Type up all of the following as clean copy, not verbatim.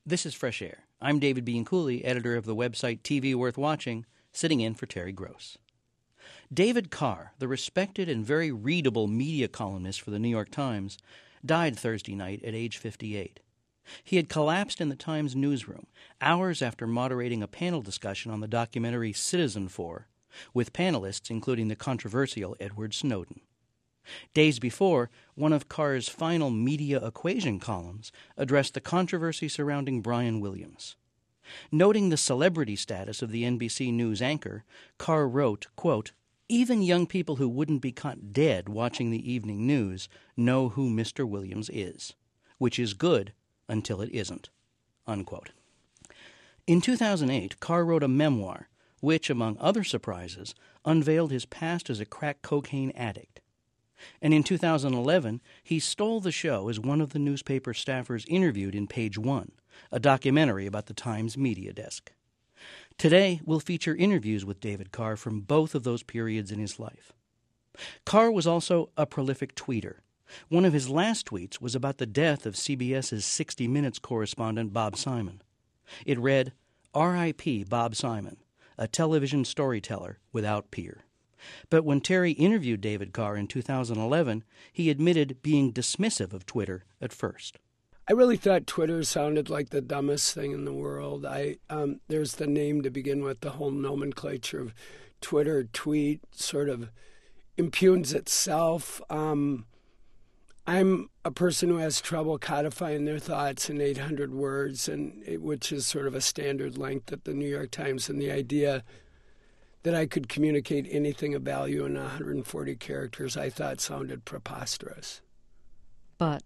This is Fresh Air. I'm David Bianculli, editor of the website TV Worth Watching, sitting in for Terry Gross. David Carr, the respected and very readable media columnist for the New York Times, died Thursday night at age 58. He had collapsed in the Times newsroom hours after moderating a panel discussion on the documentary Citizenfour, with panelists including the controversial Edward Snowden. Days before, one of Carr's final media equation columns addressed the controversy surrounding Brian Williams. Noting the celebrity status of the NBC News anchor, Carr wrote, quote, "Even young people who wouldn't be caught dead watching the evening news know who Mr. Williams is, which is good until it isn't," unquote. In 2008, Carr wrote a memoir which, among other surprises, unveiled his past as a crack cocaine addict. And in 2011, he stole the show as one of the newspaper staffers interviewed in Page One, a documentary about the Times media desk. Today, we'll feature interviews with David Carr from both of those periods in his life. Carr was also a prolific tweeter. One of his last tweets was about the death of CBS's 60 Minutes correspondent Bob Simon. It read, "R.I.P. Bob Simon, a television storyteller without peer." But when Terry interviewed David Carr in 2011, he admitted being dismissive of Twitter at first. I really thought Twitter sounded like the dumbest thing in the world. There's the name to begin with. The whole nomenclature of Twitter, tweet, sort of impugns itself. I'm a person who has trouble codifying their thoughts in 800 words, which is sort of a standard length at the New York Times, and the idea that I could communicate anything of value in 140 characters I thought sounded preposterous. But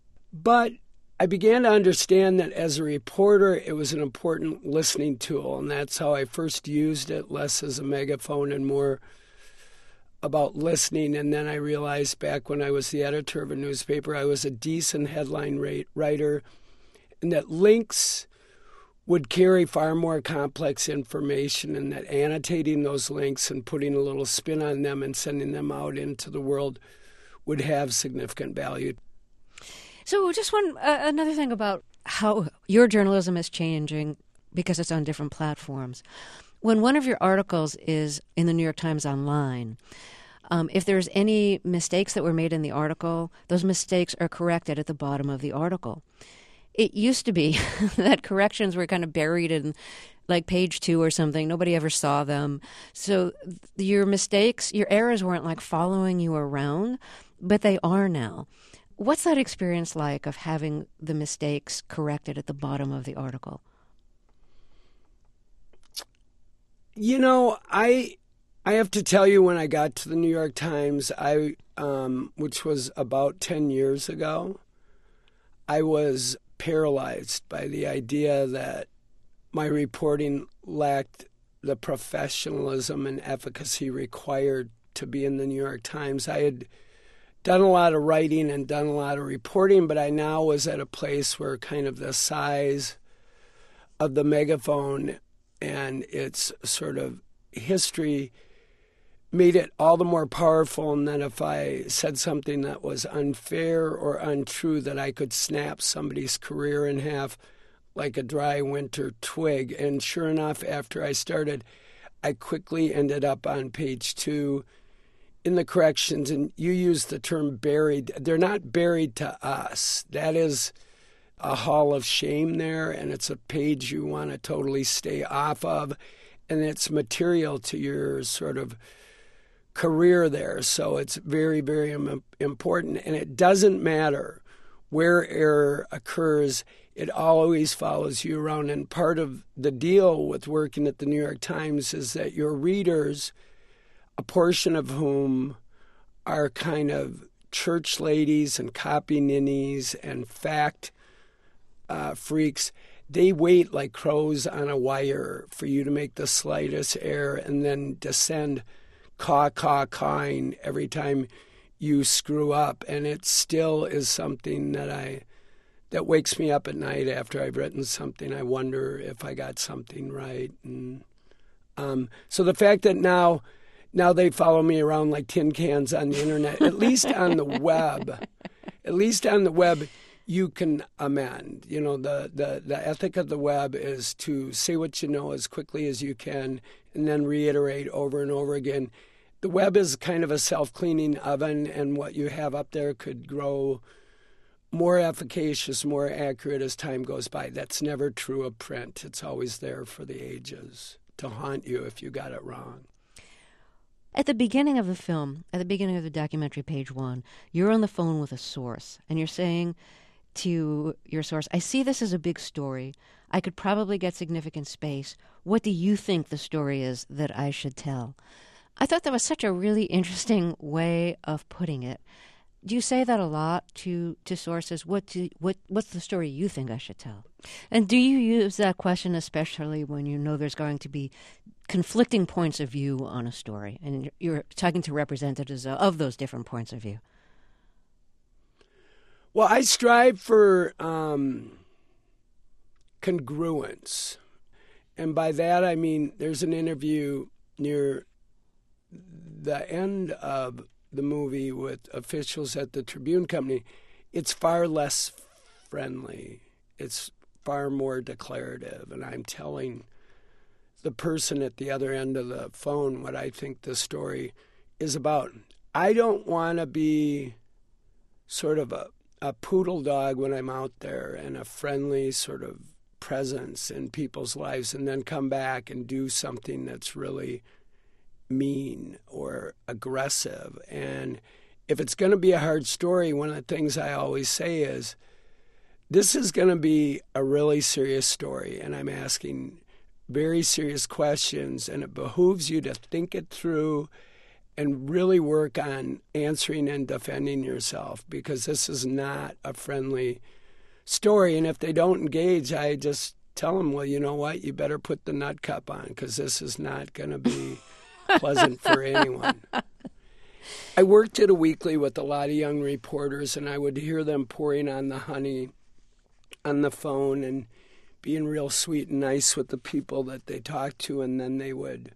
I began to understand that as a reporter, it was an important listening tool, and that's how I first used it, less as a megaphone and more about listening. And then I realized back when I was the editor of a newspaper, I was a decent headline writer, and that links would carry far more complex information, and that annotating those links and putting a little spin on them and sending them out into the world would have significant value. So just another thing about how your journalism is changing because it's on different platforms. When one of your articles is in the New York Times Online, if there's any mistakes that were made in the article, those mistakes are corrected at the bottom of the article. It used to be that corrections were kind of buried in like page 2 or something. Nobody ever saw them. So your mistakes, your errors weren't like following you around, but they are now. What's that experience like of having the mistakes corrected at the bottom of the article? You know, I have to tell you, when I got to the New York Times, which was about 10 years ago, I was paralyzed by the idea that my reporting lacked the professionalism and efficacy required to be in the New York Times. I had done a lot of writing and done a lot of reporting, but I now was at a place where kind of the size of the megaphone and its sort of history made it all the more powerful, and that if I said something that was unfair or untrue, that I could snap somebody's career in half like a dry winter twig. And sure enough, after I started, I quickly ended up on page 2 in the corrections. And you used the term buried. They're not buried to us. That is a hall of shame there, and it's a page you want to totally stay off of, and it's material to your sort of career there. So it's very, very important. And it doesn't matter where error occurs, it always follows you around. And part of the deal with working at the New York Times is that your readers, a portion of whom are kind of church ladies and copy ninnies and fact freaks, they wait like crows on a wire for you to make the slightest error and then descend cawing every time you screw up. And it still is something that wakes me up at night after I've written something. I wonder if I got something right. And so the fact that now they follow me around like tin cans on the internet, at least on the web, you can amend. You know, the ethic of the web is to say what you know as quickly as you can and then reiterate over and over again. The web is kind of a self-cleaning oven, and what you have up there could grow more efficacious, more accurate as time goes by. That's never true of print. It's always there for the ages to haunt you if you got it wrong. At the beginning of the film, at the beginning of the documentary, page 1, you're on the phone with a source, and you're saying to your source, I see this as a big story. I could probably get significant space. What do you think the story is that I should tell? I thought that was such a really interesting way of putting it. Do you say that a lot to sources? What's the story you think I should tell? And do you use that question especially when you know there's going to be conflicting points of view on a story, and you're talking to representatives of those different points of view? Well, I strive for congruence. And by that I mean there's an interview near the end of the movie with officials at the Tribune Company. It's far less friendly. It's far more declarative. And I'm telling the person at the other end of the phone what I think the story is about. I don't want to be sort of a poodle dog when I'm out there and a friendly sort of presence in people's lives and then come back and do something that's really mean or aggressive. And if it's going to be a hard story, one of the things I always say is, this is going to be a really serious story, and I'm asking very serious questions, and it behooves you to think it through and really work on answering and defending yourself, because this is not a friendly story. And if they don't engage, I just tell them, well, you know what, you better put the nut cup on, because this is not going to be pleasant for anyone. I worked at a weekly with a lot of young reporters, and I would hear them pouring on the honey on the phone and being real sweet and nice with the people that they talked to, and then they would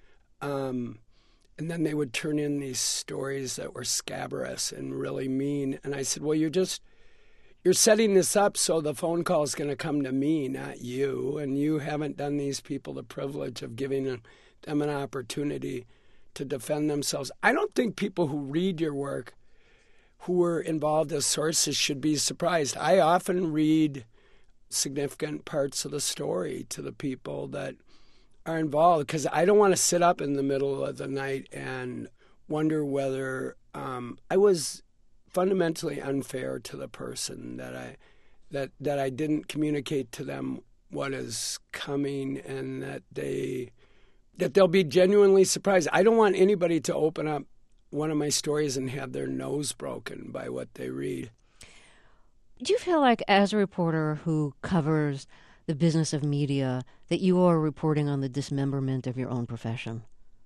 turn in these stories that were scabrous and really mean. And I said, well, you're setting this up so the phone call is going to come to me, not you, and you haven't done these people the privilege of giving them an opportunity to defend themselves. I don't think people who read your work who were involved as sources should be surprised. I often read significant parts of the story to the people that are involved, because I don't want to sit up in the middle of the night and wonder whether I was fundamentally unfair to the person, that I didn't communicate to them what is coming, and that they'll be genuinely surprised. I don't want anybody to open up one of my stories and have their nose broken by what they read. Do you feel like, as a reporter who covers the business of media, that you are reporting on the dismemberment of your own profession?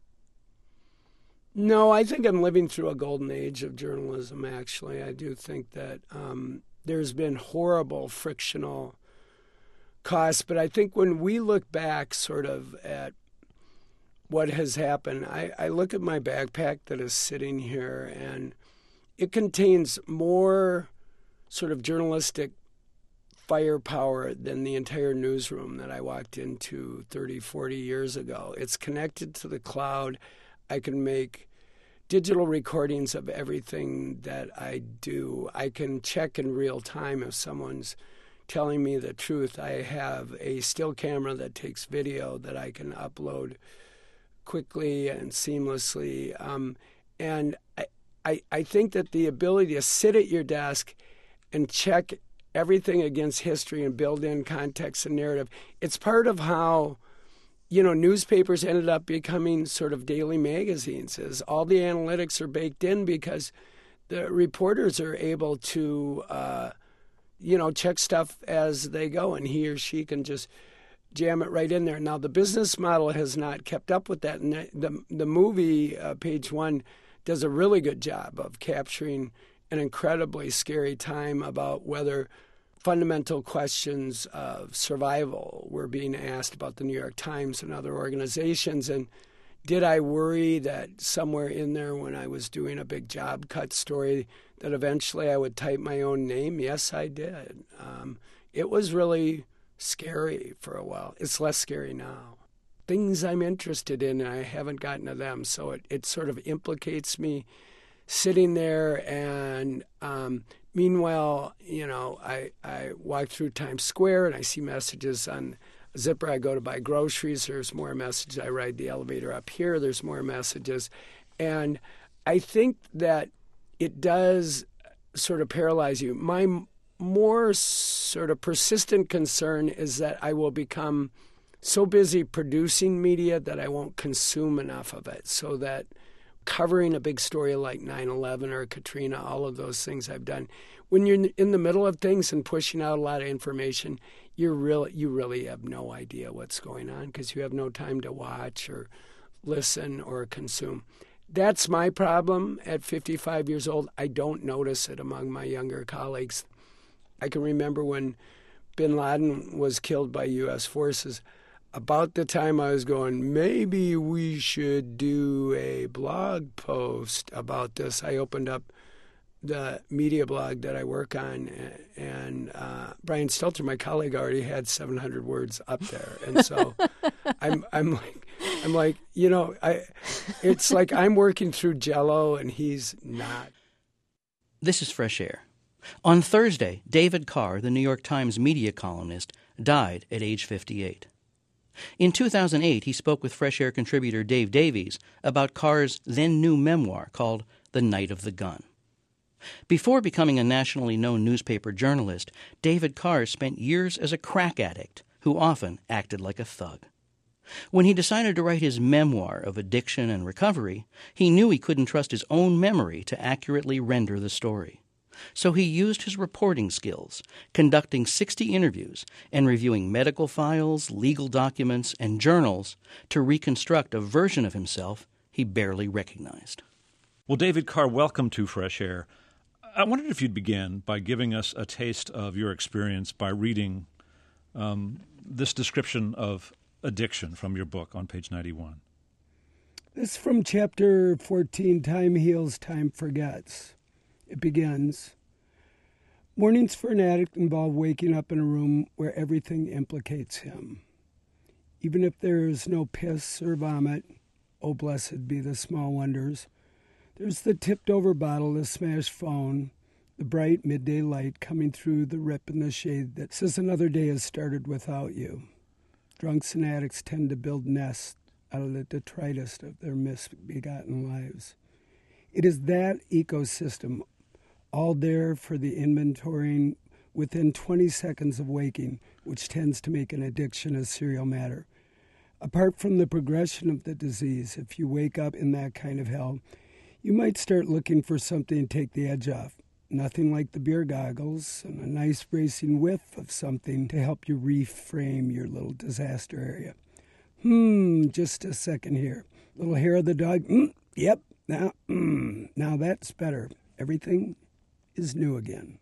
No, I think I'm living through a golden age of journalism, actually. I do think that there's been horrible frictional costs, but I think when we look back sort of at what has happened, I look at my backpack that is sitting here, and it contains more sort of journalistic firepower than the entire newsroom that I walked into 30, 40 years ago. It's connected to the cloud. I can make digital recordings of everything that I do. I can check in real time if someone's telling me the truth. I have a still camera that takes video that I can upload quickly and seamlessly. And I think that the ability to sit at your desk and check everything against history and build in context and narrative, it's part of how, newspapers ended up becoming sort of daily magazines, is all the analytics are baked in because the reporters are able to, check stuff as they go, and he or she can just jam it right in there. Now, the business model has not kept up with that, and the movie, Page One, does a really good job of capturing an incredibly scary time about whether fundamental questions of survival were being asked about the New York Times and other organizations. And did I worry that somewhere in there, when I was doing a big job cut story, that eventually I would type my own name? Yes, I did. It was really scary for a while. It's less scary now. Things I'm interested in, and I haven't gotten to them, so it sort of implicates me sitting there. And meanwhile, I walk through Times Square and I see messages on Zipper. I go to buy groceries. There's more messages. I ride the elevator up here. There's more messages. And I think that it does sort of paralyze you. My more sort of persistent concern is that I will become so busy producing media that I won't consume enough of it, so that covering a big story like 9/11 or Katrina, all of those things I've done, when you're in the middle of things and pushing out a lot of information, you really have no idea what's going on because you have no time to watch or listen or consume. That's my problem at 55 years old. I don't notice it among my younger colleagues. I can remember when bin Laden was killed by U.S. forces, about the time I was going, maybe we should do a blog post about this, I opened up the media blog that I work on, and Brian Stelter, my colleague, already had 700 words up there, and so I'm like, it's like I'm working through Jell-O and he's not. This is Fresh Air. On Thursday, David Carr, the New York Times media columnist, died at age 58. In 2008, he spoke with Fresh Air contributor Dave Davies about Carr's then-new memoir called The Night of the Gun. Before becoming a nationally known newspaper journalist, David Carr spent years as a crack addict who often acted like a thug. When he decided to write his memoir of addiction and recovery, he knew he couldn't trust his own memory to accurately render the story. So he used his reporting skills, conducting 60 interviews and reviewing medical files, legal documents, and journals to reconstruct a version of himself he barely recognized. Well, David Carr, welcome to Fresh Air. I wondered if you'd begin by giving us a taste of your experience by reading this description of addiction from your book on page 91. This is from chapter 14, Time Heals, Time Forgets. It begins, mornings for an addict involve waking up in a room where everything implicates him. Even if there is no piss or vomit, oh blessed be the small wonders, there's the tipped-over bottle, the smashed phone, the bright midday light coming through the rip in the shade that says another day has started without you. Drunks and addicts tend to build nests out of the detritus of their misbegotten lives. It is that ecosystem, all there for the inventorying within 20 seconds of waking, which tends to make an addiction a serial matter. Apart from the progression of the disease, if you wake up in that kind of hell, you might start looking for something to take the edge off. Nothing like the beer goggles and a nice bracing whiff of something to help you reframe your little disaster area. Just a second here. Little hair of the dog. Yep. Now that's better. Everything is new again.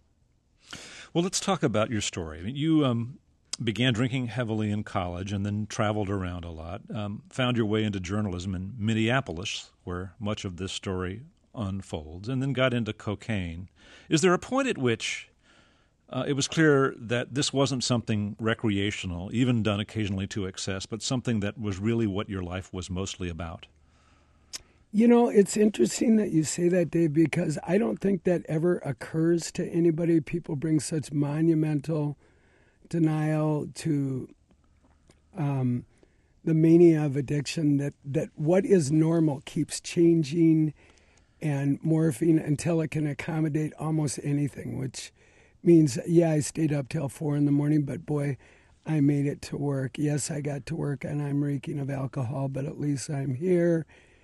Well, let's talk about your story. I mean, you began drinking heavily in college and then traveled around a lot, found your way into journalism in Minneapolis, where much of this story unfolds, and then got into cocaine. Is there a point at which it was clear that this wasn't something recreational, even done occasionally to excess, but something that was really what your life was mostly about? You know, it's interesting that you say that, Dave, because I don't think that ever occurs to anybody. People bring such monumental denial to the mania of addiction that what is normal keeps changing and morphing until it can accommodate almost anything, which means, yeah, I stayed up till 4 a.m, but boy, I made it to work. Yes, I got to work and I'm reeking of alcohol, but at least I'm here.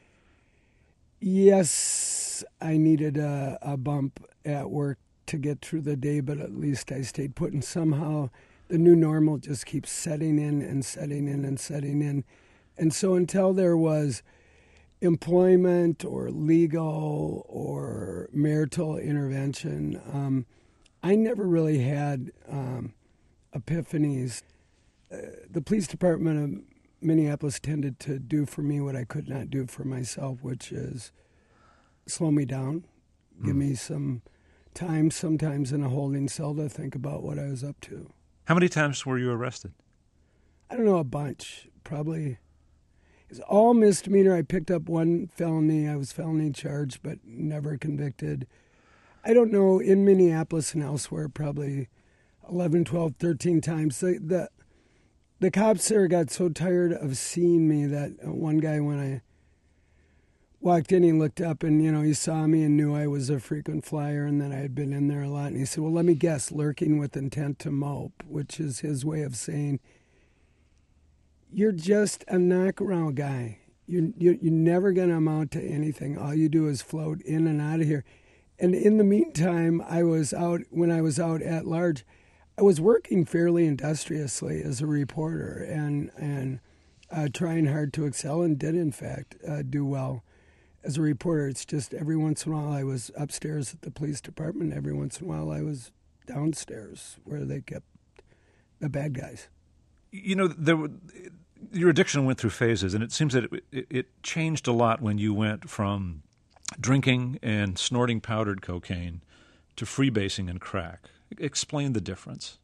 Yes, I needed a bump at work to get through the day, but at least I stayed put. And somehow the new normal just keeps setting in and setting in and setting in. And so until there was employment or legal or marital intervention, I never really had epiphanies. The police department of Minneapolis tended to do for me what I could not do for myself, which is slow me down, give me some time, sometimes in a holding cell, to think about what I was up to. How many times were you arrested? I don't know, a bunch. Probably. It's all misdemeanor. I picked up one felony. I was felony charged, but never convicted. I don't know, in Minneapolis and elsewhere, probably 11, 12, 13 times. The cops there got so tired of seeing me that one guy, when I walked in, he looked up and, he saw me and knew I was a frequent flyer and that I had been in there a lot. And he said, well, let me guess, lurking with intent to mope, which is his way of saying, you're just a knockaround guy. You're never going to amount to anything. All you do is float in and out of here. And in the meantime, when I was out at large, I was working fairly industriously as a reporter and trying hard to excel, and did, in fact, do well as a reporter. It's just every once in a while I was upstairs at the police department. Every once in a while I was downstairs where they kept the bad guys. Your addiction went through phases, and it seems that it changed a lot when you went from drinking and snorting powdered cocaine to freebasing and crack. Explain the difference.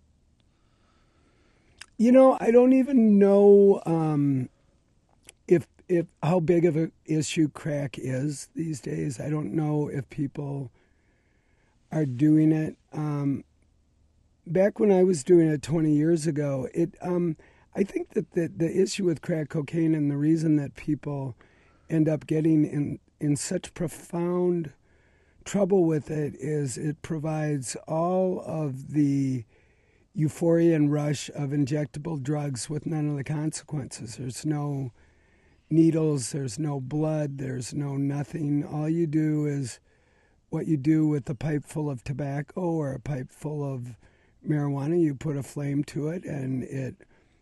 I don't even know if how big of an issue crack is these days. I don't know if people are doing it. Back when I was doing it 20 years ago, I think that the issue with crack cocaine, and the reason that people end up getting in such profound trouble with it, is it provides all of the euphoria and rush of injectable drugs with none of the consequences. There's no needles, there's no blood, there's no nothing. All you do is what you do with a pipe full of tobacco or a pipe full of marijuana. You put a flame to it and it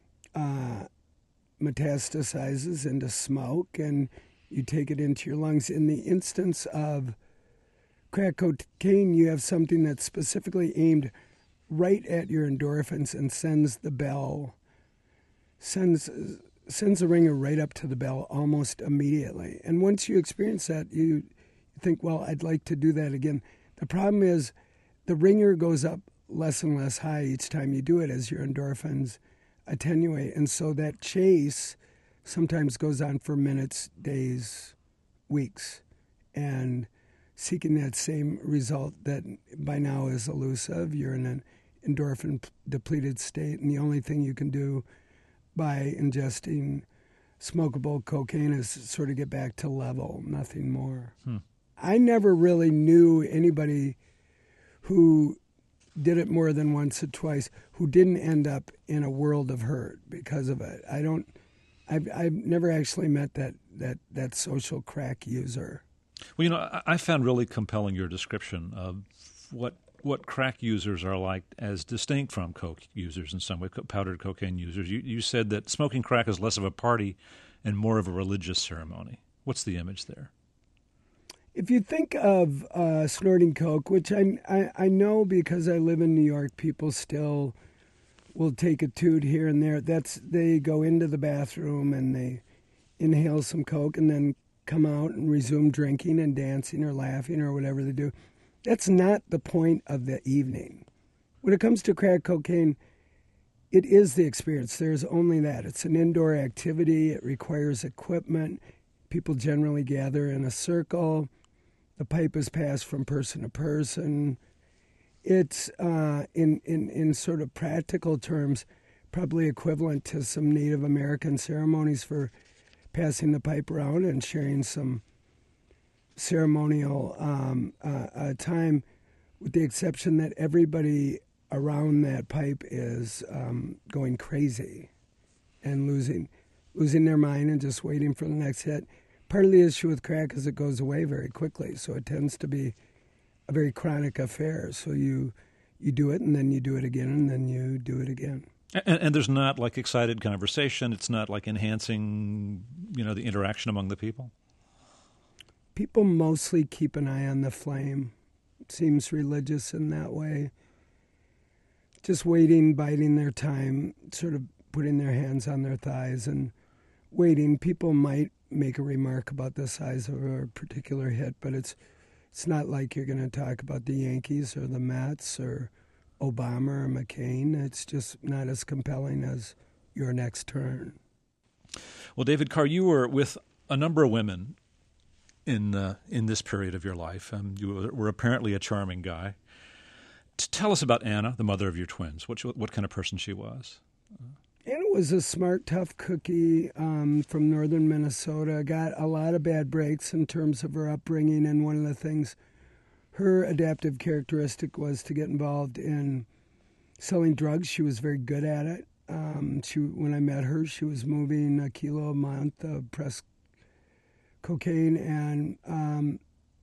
metastasizes into smoke, and you take it into your lungs. In the instance of crack cocaine, you have something that's specifically aimed right at your endorphins and sends the ringer right up to the bell almost immediately. And once you experience that, you think, well, I'd like to do that again. The problem is the ringer goes up less and less high each time you do it as your endorphins attenuate. And so that chase sometimes goes on for minutes, days, weeks, and seeking that same result that by now is elusive. You're in an endorphin-depleted state, and the only thing you can do by ingesting smokable cocaine is sort of get back to level, nothing more. I never really knew anybody who did it more than once or twice who didn't end up in a world of hurt because of it. I've never actually met that social crack user. Well, I found really compelling your description of what crack users are like as distinct from coke users in some way, powdered cocaine users. You said that smoking crack is less of a party and more of a religious ceremony. What's the image there? If you think of snorting coke, which I know because I live in New York, people still will take a toot here and there. They go into the bathroom and they inhale some coke and then come out and resume drinking and dancing or laughing or whatever they do. That's not the point of the evening. When it comes to crack cocaine, it is the experience. There's only that. It's an indoor activity. It requires equipment. People generally gather in a circle. The pipe is passed from person to person. It's, in sort of practical terms, probably equivalent to some Native American ceremonies for passing the pipe around and sharing some ceremonial time, with the exception that everybody around that pipe is going crazy and losing their mind and just waiting for the next hit. Part of the issue with crack is it goes away very quickly, so it tends to be a very chronic affair. So you do it, and then you do it again, and then you do it again. And there's not like excited conversation. It's not like enhancing, the interaction among the people. People mostly keep an eye on the flame. It seems religious in that way. Just waiting, biding their time, sort of putting their hands on their thighs and waiting. People might make a remark about the size of a particular hit, but it's It's not like you're going to talk about the Yankees or the Mets or Obama or McCain. It's just not as compelling as Your Next Turn. Well, David Carr, you were with a number of women in this period of your life. You were apparently a charming guy. Tell us about Anna, the mother of your twins. What kind of person she was? Anna was a smart, tough cookie from northern Minnesota. Got a lot of bad breaks in terms of her upbringing, and one of the things, her adaptive characteristic was to get involved in selling drugs. She was very good at it. When I met her, she was moving a kilo a month of pressed cocaine, and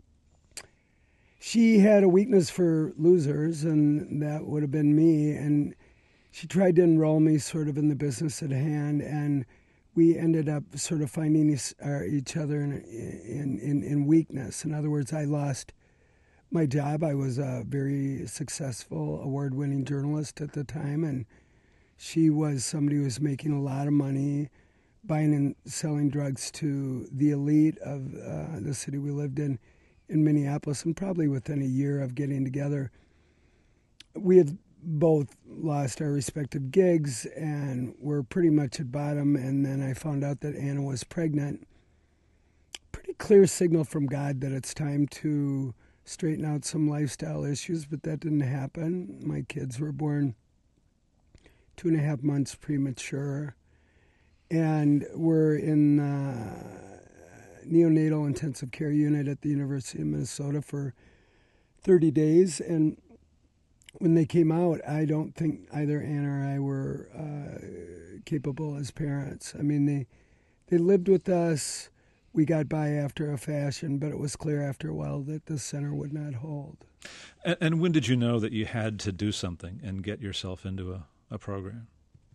she had a weakness for losers, and that would have been me. And she tried to enroll me sort of in the business at hand, and we ended up sort of finding each other in weakness. In other words, I lost my job. I was a very successful, award-winning journalist at the time, and she was somebody who was making a lot of money buying and selling drugs to the elite of the city we lived in Minneapolis. And probably within a year of getting together, we had both lost our respective gigs and were pretty much at bottom. And then I found out that Anna was pregnant. Pretty clear signal from God that it's time to straighten out some lifestyle issues, but that didn't happen. My kids were born 2.5 months premature, and we're in neonatal intensive care unit at the University of Minnesota for 30 days. And when they came out, I don't think either Anna or I were capable as parents. I mean, they lived with us. We got by after a fashion, but it was clear after a while that the center would not hold. And when did you know that you had to do something and get yourself into a program?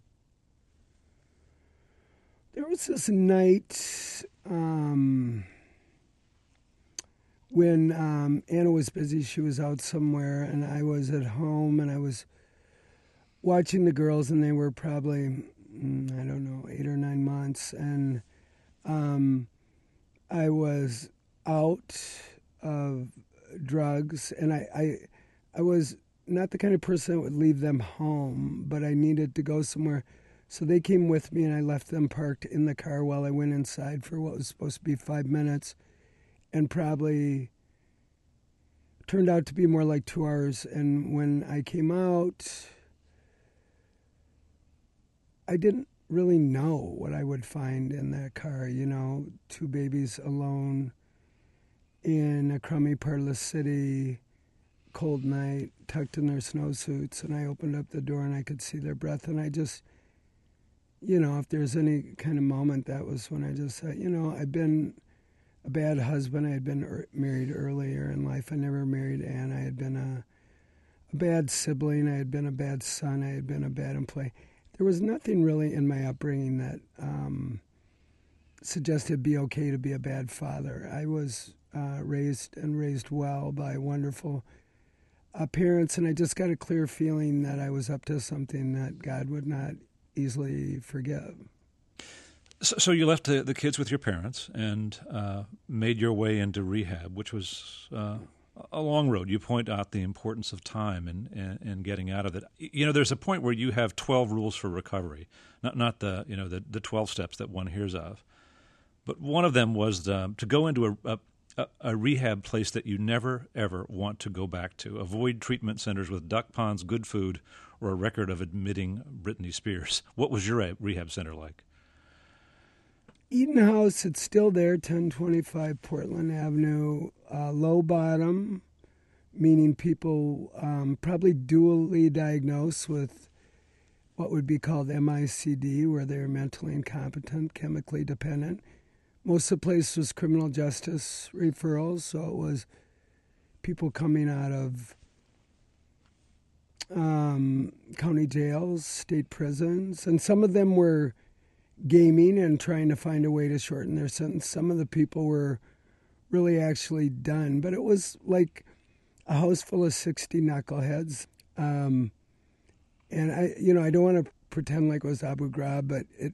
There was this night when Anna was busy. She was out somewhere, and I was at home, and I was watching the girls, and they were probably, 8 or 9 months, and I was out of drugs, and I was not the kind of person that would leave them home, but I needed to go somewhere. So they came with me, and I left them parked in the car while I went inside for what was supposed to be 5 minutes, and probably turned out to be more like 2 hours. And when I came out, I didn't really know what I would find in that car. 2 babies alone in a crummy part of the city, cold night, tucked in their snowsuits, and I opened up the door and I could see their breath, and I just, if there's any kind of moment, that was when I just said, I've been a bad husband. I had been married earlier in life. I never married Anne. I had been a bad sibling. I had been a bad son. I had been a bad employee. There was nothing really in my upbringing that suggested it'd be okay to be a bad father. I was raised well by wonderful parents, and I just got a clear feeling that I was up to something that God would not easily forgive. So you left the kids with your parents and made your way into rehab, which was a long road. You point out the importance of time and getting out of it. There's a point where you have 12 rules for recovery, not the 12 steps that one hears of, but one of them was to go into a rehab place that you never ever want to go back to. Avoid treatment centers with duck ponds, good food, or a record of admitting Britney Spears. What was your rehab center like? Eden House, it's still there, 1025 Portland Avenue. Low bottom, meaning people probably dually diagnosed with what would be called MICD, where they're mentally incompetent, chemically dependent. Most of the place was criminal justice referrals, so it was people coming out of county jails, state prisons, and some of them were gaming and trying to find a way to shorten their sentence. Some of the people were really actually done, but it was like a house full of 60 knuckleheads. And I don't want to pretend like it was Abu Ghraib, but it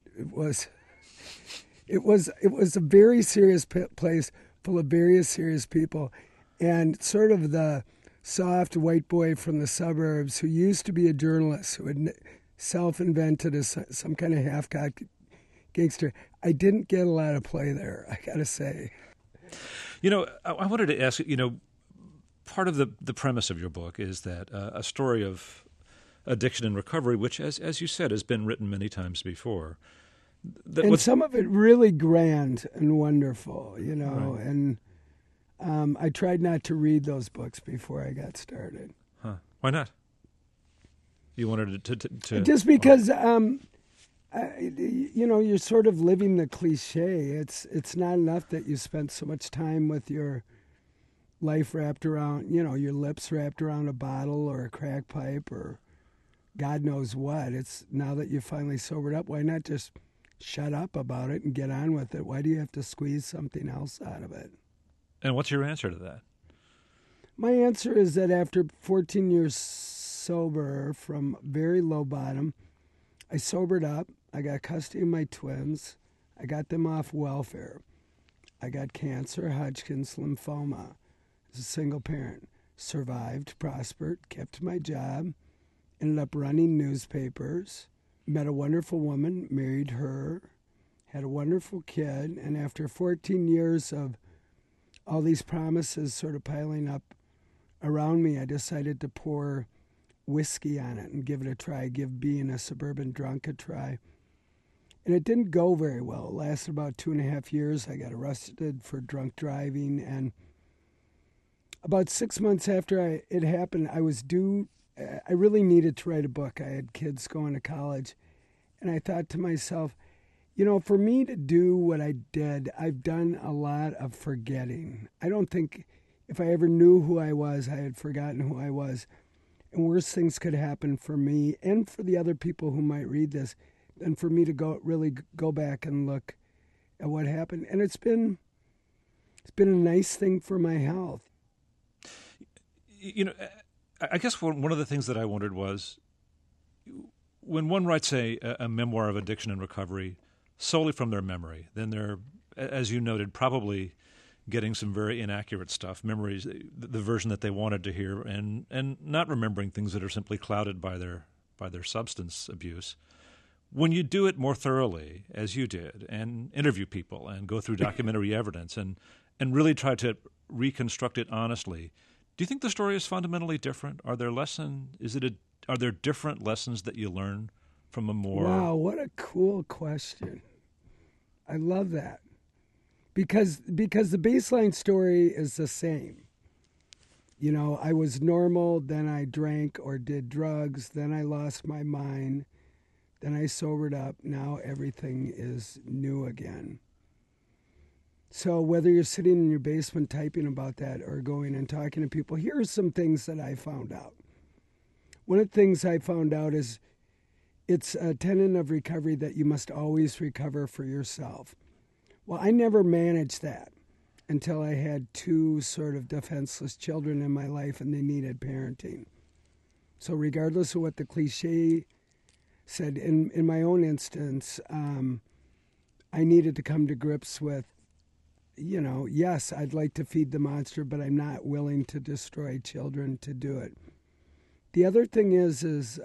was a very serious place full of very serious people. and sort of the soft white boy from the suburbs who used to be a journalist who had self-invented as some kind of half-cocked gangster. I didn't get a lot of play there, I got to say. I wanted to ask, part of the premise of your book is that a story of addiction and recovery, which, as you said, has been written many times before. And some of it really grand and wonderful, Right. and I tried not to read those books before I got started. Huh. Why not? You wanted to Just because, you're sort of living the cliche. It's not enough that you spent so much time with your life wrapped around, your lips wrapped around a bottle or a crack pipe or God knows what. It's now that you finally sobered up, why not just shut up about it and get on with it? Why do you have to squeeze something else out of it? And what's your answer to that? My answer is that after 14 years sober from very low bottom, I sobered up. I got custody of my twins. I got them off welfare. I got cancer, Hodgkin's lymphoma. As a single parent, survived, prospered, kept my job, ended up running newspapers, met a wonderful woman, married her, had a wonderful kid, and after 14 years of all these promises sort of piling up around me, I decided to pour whiskey on it and give it a try, give being a suburban drunk a try. And it didn't go very well. It lasted about 2.5 years. I got arrested for drunk driving, and about 6 months after it happened, I was due. I really needed to write a book. I had kids going to college, and I thought to myself, for me to do what I did, I've done a lot of forgetting. I don't think if I ever knew who I was, I had forgotten who I was. And worse things could happen for me and for the other people who might read this than for me to go back and look at what happened. And it's been a nice thing for my health. I guess one of the things that I wondered was when one writes a memoir of addiction and recovery solely from their memory, then they're, as you noted, probably getting some very inaccurate stuff, memories, the version that they wanted to hear, and not remembering things that are simply clouded by their substance abuse. When you do it more thoroughly, as you did, and interview people and go through documentary evidence and really try to reconstruct it honestly, do you think the story is fundamentally different? Are there are there different lessons that you learn from a more... Wow, what a cool question. I love that. Because the baseline story is the same. I was normal, then I drank or did drugs, then I lost my mind, then I sobered up, now everything is new again. So whether you're sitting in your basement typing about that or going and talking to people, here are some things that I found out. One of the things I found out is it's a tenet of recovery that you must always recover for yourself. Well, I never managed that until I had 2 sort of defenseless children in my life and they needed parenting. So regardless of what the cliche said, in my own instance, I needed to come to grips with, yes, I'd like to feed the monster, but I'm not willing to destroy children to do it. The other thing is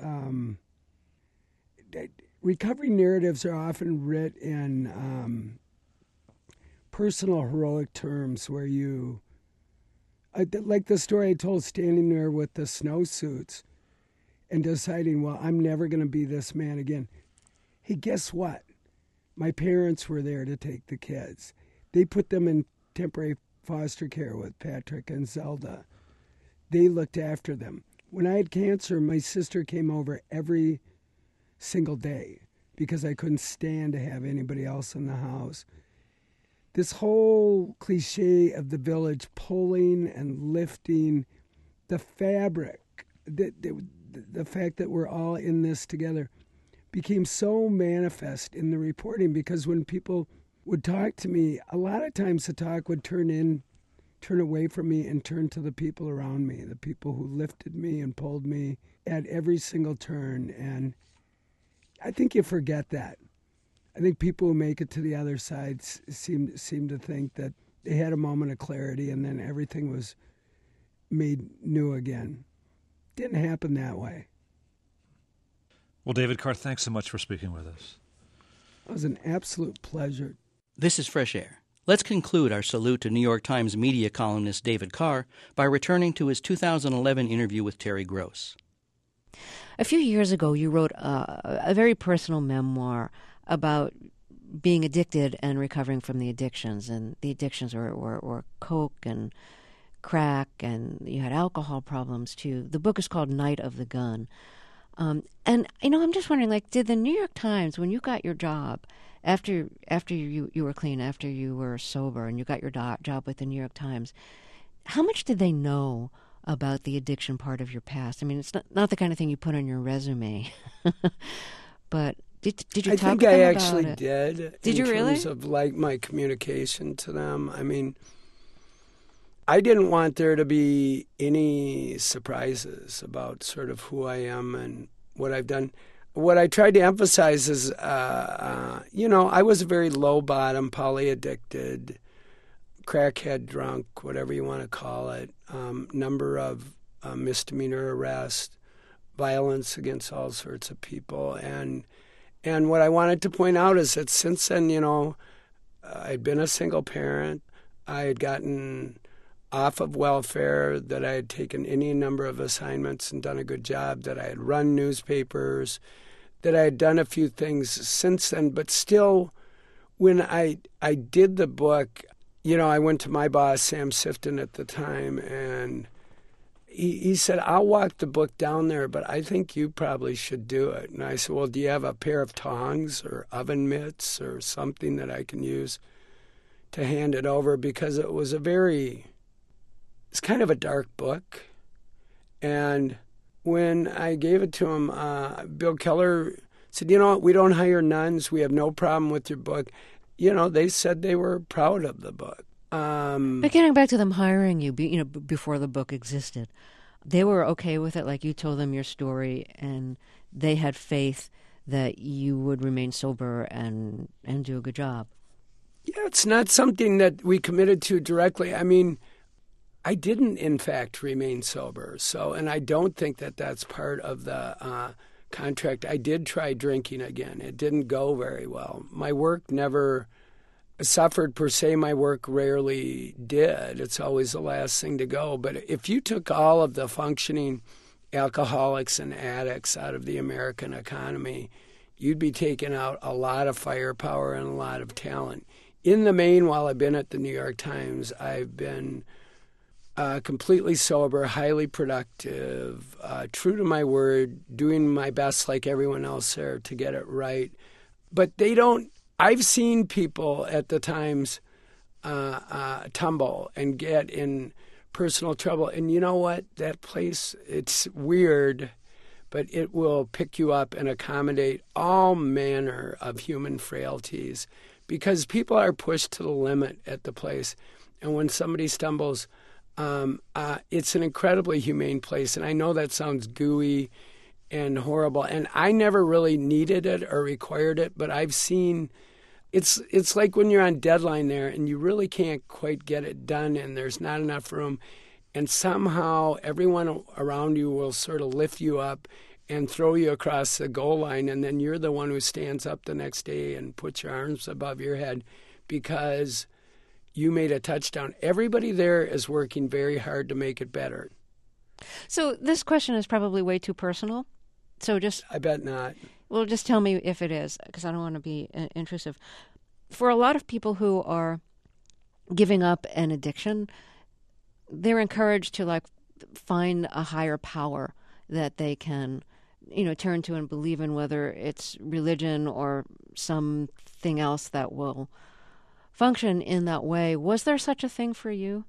recovery narratives are often writ in personal heroic terms where you, like the story I told, standing there with the snowsuits and deciding, well, I'm never going to be this man again. Hey, guess what? My parents were there to take the kids. They put them in temporary foster care with Patrick and Zelda. They looked after them. When I had cancer, my sister came over every single day because I couldn't stand to have anybody else in the house. This whole cliche of the village pulling and lifting the fabric, the fact that we're all in this together, became so manifest in the reporting because when people would talk to me, a lot of times the talk would turn away from me and turn to the people around me, the people who lifted me and pulled me at every single turn. And I think you forget that. I think people who make it to the other side seem to think that they had a moment of clarity and then everything was made new again. Didn't happen that way. Well, David Carr, thanks so much for speaking with us. It was an absolute pleasure. This is Fresh Air. Let's conclude our salute to New York Times media columnist David Carr by returning to his 2011 interview with Terry Gross. A few years ago, you wrote a very personal memoir about being addicted and recovering from the addictions. And the addictions were coke and crack, and you had alcohol problems, too. The book is called Night of the Gun. And, I'm just wondering, did the New York Times, when you got your job, after you were clean, after you were sober, and you got your job with the New York Times, how much did they know about the addiction part of your past? I mean, it's not the kind of thing you put on your resume, but did you talk to them about it? I think I actually did. Did you really? In terms of my communication to them. I mean, I didn't want there to be any surprises about sort of who I am and what I've done. What I tried to emphasize is, I was a very low bottom, polyaddicted, crackhead drunk, whatever you want to call it, number of misdemeanor arrests, violence against all sorts of people. And what I wanted to point out is that since then, I'd been a single parent. I had gotten off of welfare, that I had taken any number of assignments and done a good job, that I had run newspapers, that I had done a few things since then. But still, when I did the book, I went to my boss, Sam Sifton, at the time, and he said, I'll walk the book down there, but I think you probably should do it. And I said, well, do you have a pair of tongs or oven mitts or something that I can use to hand it over? Because it was it's kind of a dark book. And when I gave it to him, Bill Keller said, we don't hire nuns. We have no problem with your book. They said they were proud of the book. But getting back to them hiring you, before the book existed, they were okay with it? Like, you told them your story, and they had faith that you would remain sober and do a good job. Yeah, it's not something that we committed to directly. I mean, I didn't, in fact, remain sober. And I don't think that that's part of the contract. I did try drinking again. It didn't go very well. My work never suffered per se. My work rarely did. It's always the last thing to go. But if you took all of the functioning alcoholics and addicts out of the American economy, you'd be taking out a lot of firepower and a lot of talent. In the main, while I've been at the New York Times, I've been completely sober, highly productive, true to my word, doing my best like everyone else there to get it right. But I've seen people at the Times tumble and get in personal trouble. And you know what? That place, it's weird, but it will pick you up and accommodate all manner of human frailties because people are pushed to the limit at the place. And when somebody stumbles, it's an incredibly humane place. And I know that sounds gooey and horrible, and I never really needed it or required it, but I've seen it's like when you're on deadline there and you really can't quite get it done and there's not enough room, and somehow everyone around you will sort of lift you up and throw you across the goal line, and then you're the one who stands up the next day and puts your arms above your head because you made a touchdown. Everybody there is working very hard to make it better. So this question is probably way too personal. I bet not. Well, just tell me if it is, because I don't want to be intrusive. For a lot of people who are giving up an addiction, they're encouraged to find a higher power that they can, turn to and believe in, whether it's religion or something else that will function in that way. Was there such a thing for you?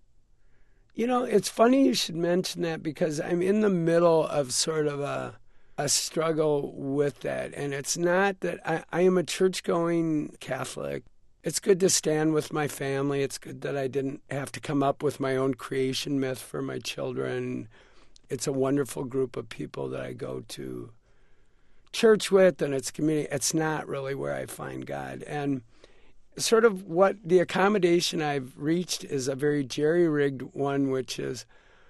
It's funny you should mention that because I'm in the middle of sort of a struggle with that. And it's not that I am a church-going Catholic. It's good to stand with my family. It's good that I didn't have to come up with my own creation myth for my children. It's a wonderful group of people that I go to church with, and it's community. It's not really where I find God. And sort of what the accommodation I've reached is a very jerry-rigged one, which is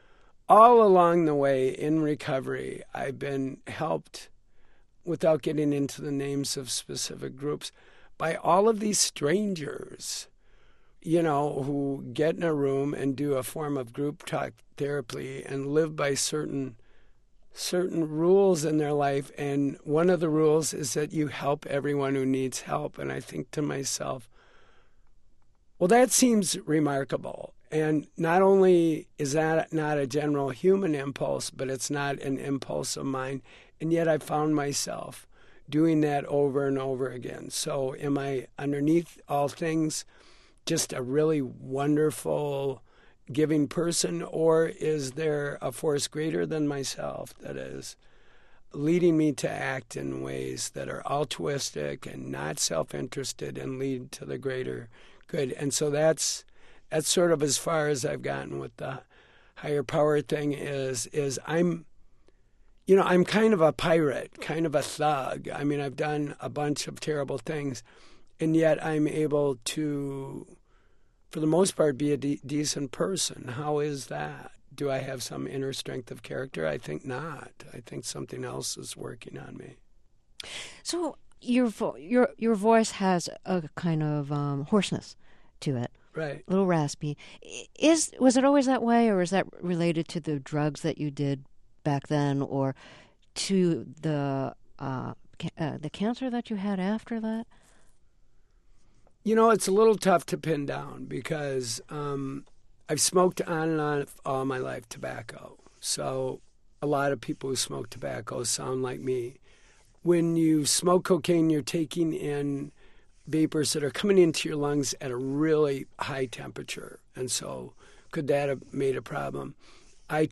all along the way in recovery, I've been helped, without getting into the names of specific groups, by all of these strangers, who get in a room and do a form of group talk therapy and live by certain rules in their life. And one of the rules is that you help everyone who needs help. And I think to myself, well, that seems remarkable. And not only is that not a general human impulse, but it's not an impulse of mine. And yet I found myself doing that over and over again. So am I, underneath all things, just a really wonderful, giving person, or is there a force greater than myself that is leading me to act in ways that are altruistic and not self-interested and lead to the greater good? And so that's sort of as far as I've gotten with the higher power thing. Is I'm kind of a pirate, kind of a thug. I mean, I've done a bunch of terrible things, and yet I'm able to, for the most part, be a decent person. How is that? Do I have some inner strength of character? I think not. I think something else is working on me. So your voice has a kind of hoarseness to it. Right. A little raspy. Was it always that way, or is that related to the drugs that you did back then, or to the cancer that you had after that? It's a little tough to pin down because I've smoked on and on all my life tobacco. So a lot of people who smoke tobacco sound like me. When you smoke cocaine, you're taking in vapors that are coming into your lungs at a really high temperature. And so could that have made a problem? I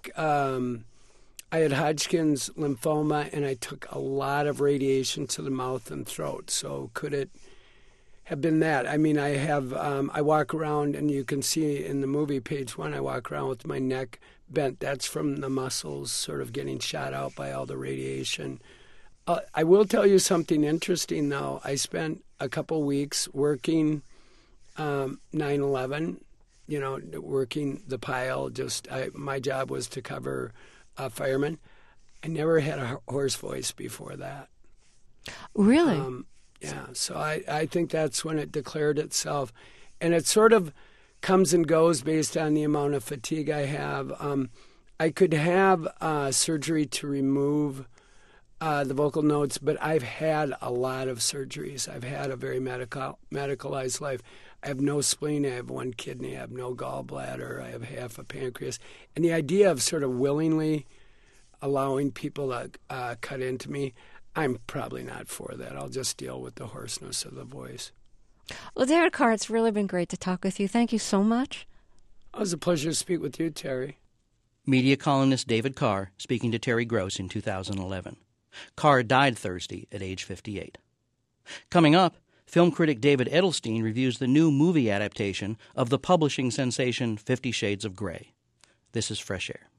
had Hodgkin's lymphoma, and I took a lot of radiation to the mouth and throat. So could it have been that? I mean, I walk around, and you can see in the movie, page 1, I walk around with my neck bent. That's from the muscles sort of getting shot out by all the radiation. I will tell you something interesting, though. I spent a couple weeks working 9/11, working the pile. My job was to cover firemen. I never had a hoarse voice before that. Really? Yeah, so I think that's when it declared itself. And it sort of comes and goes based on the amount of fatigue I have. I could have surgery to remove the vocal notes, but I've had a lot of surgeries. I've had a very medicalized life. I have no spleen, I have one kidney, I have no gallbladder, I have half a pancreas. And the idea of sort of willingly allowing people to cut into me, I'm probably not for that. I'll just deal with the hoarseness of the voice. Well, David Carr, it's really been great to talk with you. Thank you so much. It was a pleasure to speak with you, Terry. Media columnist David Carr speaking to Terry Gross in 2011. Carr died Thursday at age 58. Coming up, film critic David Edelstein reviews the new movie adaptation of the publishing sensation 50 Shades of Grey. This is Fresh Air.